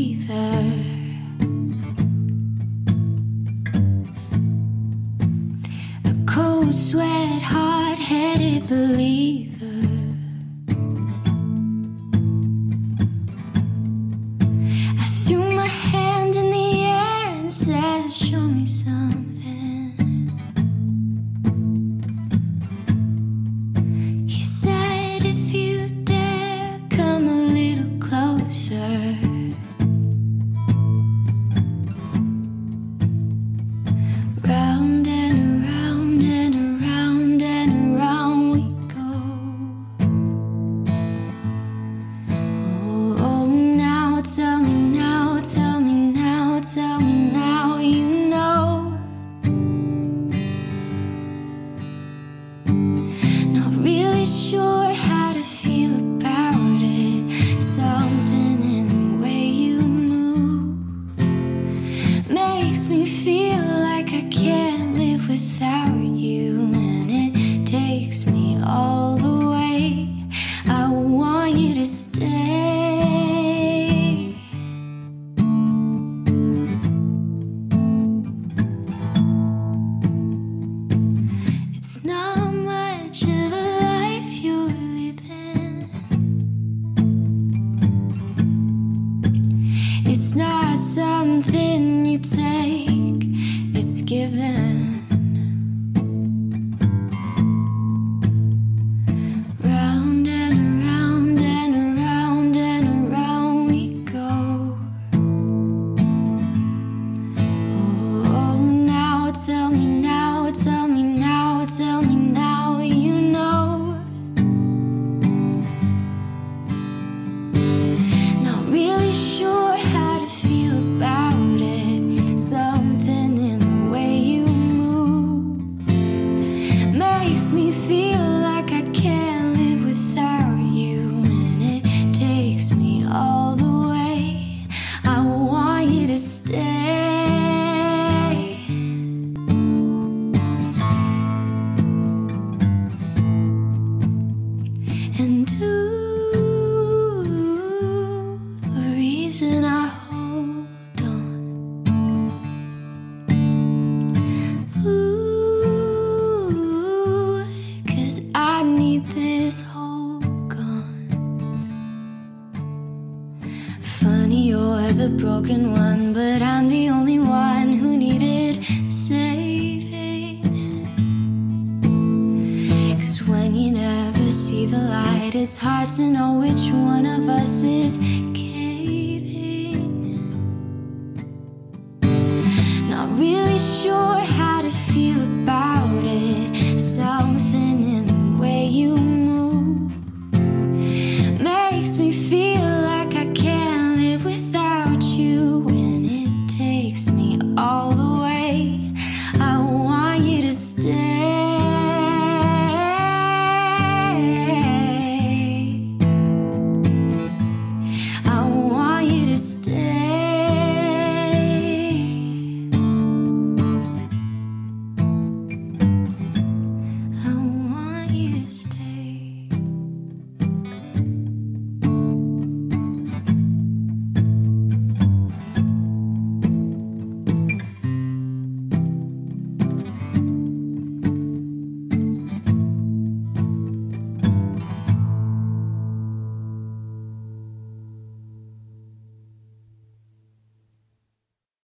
believer. A cold sweat, hard-headed believer. I threw my hand in the air and said, show me something. He said, if you dare, come a little closer. Round and around and around and around we go. Oh, now tell me now, tell me now, tell me now, you know. Not really sure how to feel about it. Something in the way you move makes me feel like I can't live without you, and it takes me all the way. I want you to stay. It's not much of a life you're living. It's not something you take, it's given. Round and around and around and around we go. Oh, now tell me now, tell me now, tell me now, you know. Not really sure how to feel about it. Something in the way you move makes me feel like I can't live without you, and it takes me all the way. I want you to stay. And the reason I hold on, ooh, 'cause I need this hold gone. Funny, you're the broken one, but I'm the only one who needed saving. 'Cause when you never see the light, it's hard to know which one of us is